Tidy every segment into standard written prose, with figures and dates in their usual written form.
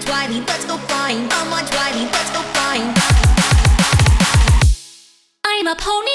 Wiley, let's go flying. Come on, Wiley, let's go flying. I'm a pony.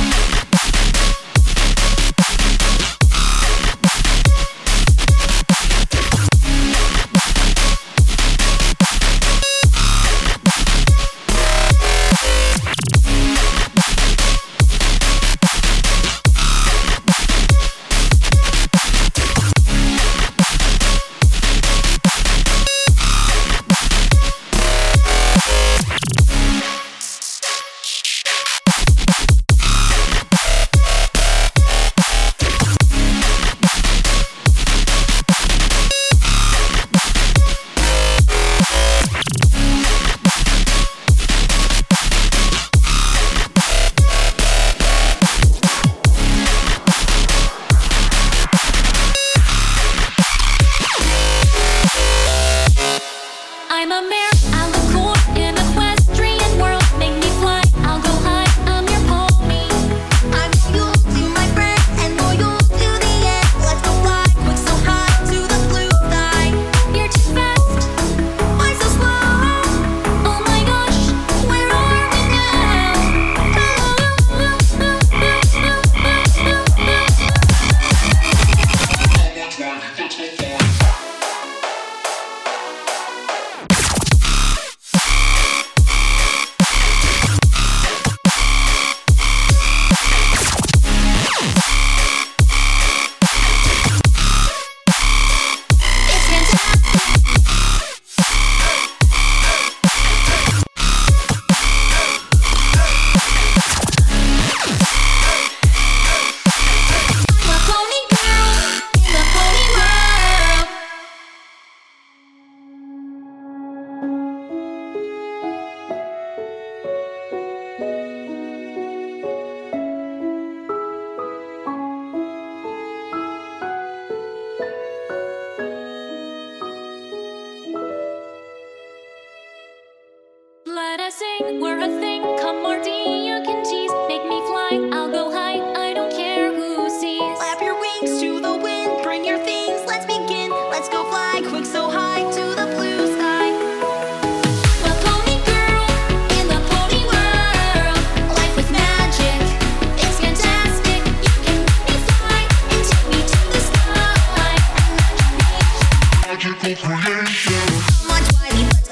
I'm a mare, I'll look cool in equestrian world. Make me fly, I'll go high, I'm your pony. I'm loyal to my friend and loyal to the end. Let's go fly, quick so high to the blue sky. You're too fast, why so slow? Oh my gosh, where are we now? Let us sing, we're a thing. Come Marty, you can tease. Make me fly, I'll go high. I don't care who sees. Flap your wings to the wind. Bring your things, let's begin. Let's go fly, quick so high to the blue sky. A pony girl in the pony world. Life with magic, it's fantastic. You can make me fly and take me to the sky. Magical creation. Come on, Wiley, let's